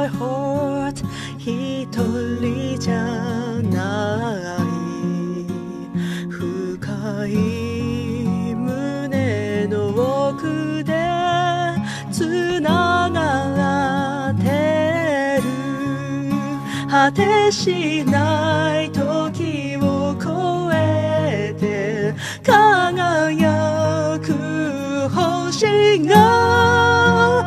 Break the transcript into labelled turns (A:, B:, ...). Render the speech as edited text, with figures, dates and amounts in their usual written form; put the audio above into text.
A: my heart 一人じゃない深い胸の奥でつながってる果てしない時を越えて輝く星が